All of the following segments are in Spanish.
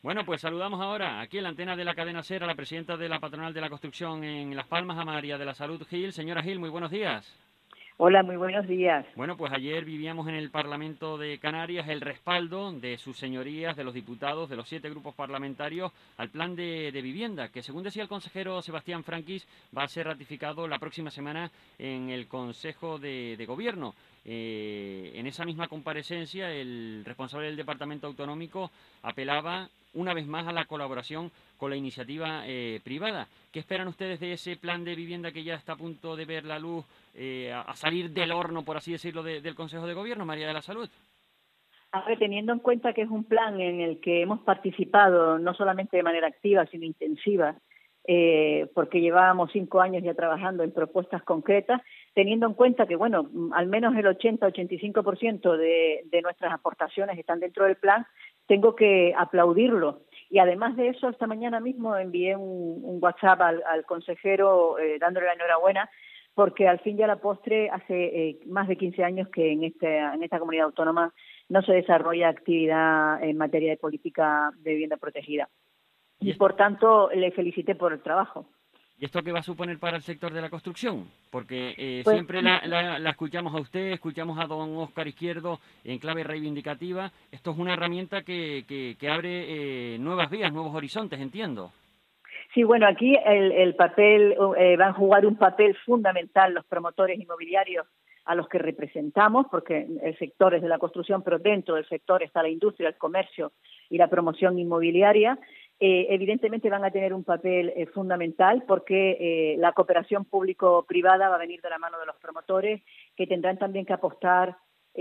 Bueno, pues saludamos ahora aquí en la antena de la cadena SER a la presidenta de la Patronal de la Construcción en Las Palmas, a María de la Salud Gil. Señora Gil, muy buenos días. Hola, muy buenos días. Bueno, pues ayer vivíamos en el Parlamento de Canarias el respaldo de sus señorías, de los diputados, de los 7 grupos parlamentarios, al plan de vivienda, que según decía el consejero Sebastián Franquis, va a ser ratificado la próxima semana en el Consejo de Gobierno. En esa misma comparecencia, el responsable del Departamento Autonómico apelaba una vez más a la colaboración con la iniciativa privada. ¿Qué esperan ustedes de ese plan de vivienda que ya está a punto de ver la luz, a salir del horno, por así decirlo, del Consejo de Gobierno, María de la Salud? A ver, teniendo en cuenta que es un plan en el que hemos participado no solamente de manera activa, sino intensiva, porque llevábamos 5 años ya trabajando en propuestas concretas, teniendo en cuenta que, bueno, al menos el 80-85% de nuestras aportaciones están dentro del plan, tengo que aplaudirlo. Y además de eso, esta mañana mismo envié un WhatsApp al consejero dándole la enhorabuena, porque al fin y a la postre hace más de 15 años que en esta comunidad autónoma no se desarrolla actividad en materia de política de vivienda protegida. ¿Y Y esto, por tanto le felicité por el trabajo. y esto qué va a suponer para el sector de la construcción? Porque Pues siempre la escuchamos a usted, escuchamos a don Óscar Izquierdo en clave reivindicativa. Esto es una herramienta que abre nuevas vías, nuevos horizontes, entiendo. sí, bueno, aquí el papel, van a jugar un papel fundamental los promotores inmobiliarios a los que representamos, porque el sector es de la construcción, pero dentro del sector está la industria, el comercio y la promoción inmobiliaria. Evidentemente van a tener un papel fundamental porque la cooperación público-privada va a venir de la mano de los promotores, que tendrán también que apostar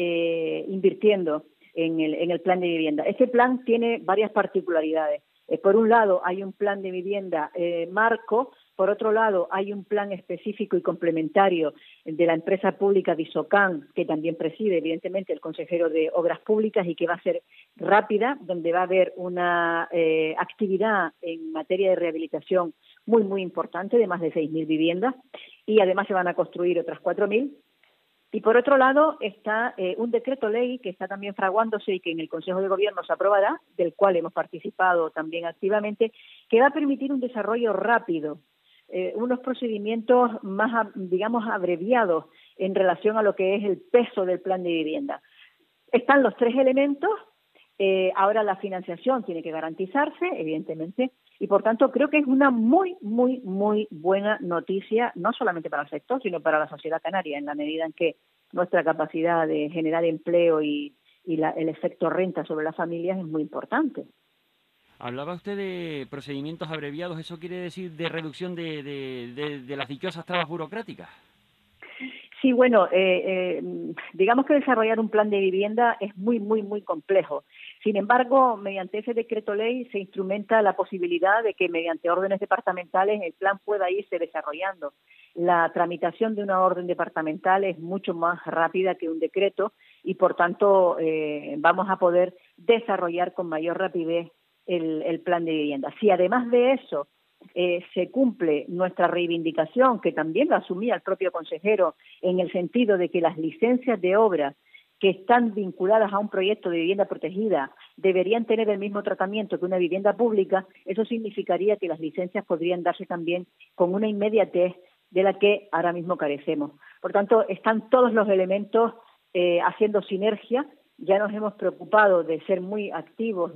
invirtiendo en el plan de vivienda. Este plan tiene varias particularidades. Por un lado, hay un plan de vivienda marco, por otro lado, hay un plan específico y complementario de la empresa pública Disocan, que también preside, evidentemente, el consejero de Obras Públicas y que va a ser rápida, donde va a haber una actividad en materia de rehabilitación muy, muy importante, de más de 6.000 viviendas, y además se van a construir otras 4.000. Y por otro lado está un decreto ley que está también fraguándose y que en el Consejo de Gobierno se aprobará, del cual hemos participado también activamente, que va a permitir un desarrollo rápido, unos procedimientos más, digamos, abreviados en relación a lo que es el peso del plan de vivienda. Están los 3 elementos. Ahora la financiación tiene que garantizarse, evidentemente, y por tanto creo que es una muy, muy, muy buena noticia, no solamente para el sector, sino para la sociedad canaria, en la medida en que nuestra capacidad de generar empleo y el efecto renta sobre las familias es muy importante. Hablaba usted de procedimientos abreviados, ¿eso quiere decir de reducción de las dichosas trabas burocráticas? Sí, bueno, digamos que desarrollar un plan de vivienda es muy, muy, muy complejo. Sin embargo, mediante ese decreto ley se instrumenta la posibilidad de que mediante órdenes departamentales el plan pueda irse desarrollando. La tramitación de una orden departamental es mucho más rápida que un decreto y, por tanto, vamos a poder desarrollar con mayor rapidez el plan de vivienda. Si además de eso se cumple nuestra reivindicación, que también lo asumía el propio consejero, en el sentido de que las licencias de obra que están vinculadas a un proyecto de vivienda protegida deberían tener el mismo tratamiento que una vivienda pública, eso significaría que las licencias podrían darse también con una inmediatez de la que ahora mismo carecemos. Por tanto, están todos los elementos haciendo sinergia. Ya nos hemos preocupado de ser muy activos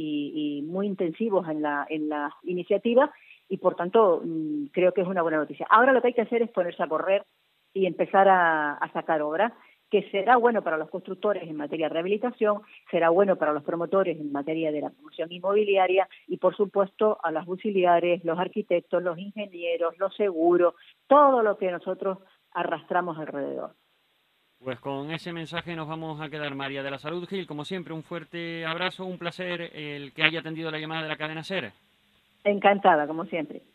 y muy intensivos en la iniciativa y, por tanto, creo que es una buena noticia. Ahora lo que hay que hacer es ponerse a correr y empezar a sacar obras, que será bueno para los constructores en materia de rehabilitación, será bueno para los promotores en materia de la promoción inmobiliaria y, por supuesto, a los auxiliares, los arquitectos, los ingenieros, los seguros, todo lo que nosotros arrastramos alrededor. Pues con ese mensaje nos vamos a quedar, María de la Salud Gil. Como siempre, un fuerte abrazo, un placer el que haya atendido la llamada de la cadena SER. Encantada, como siempre.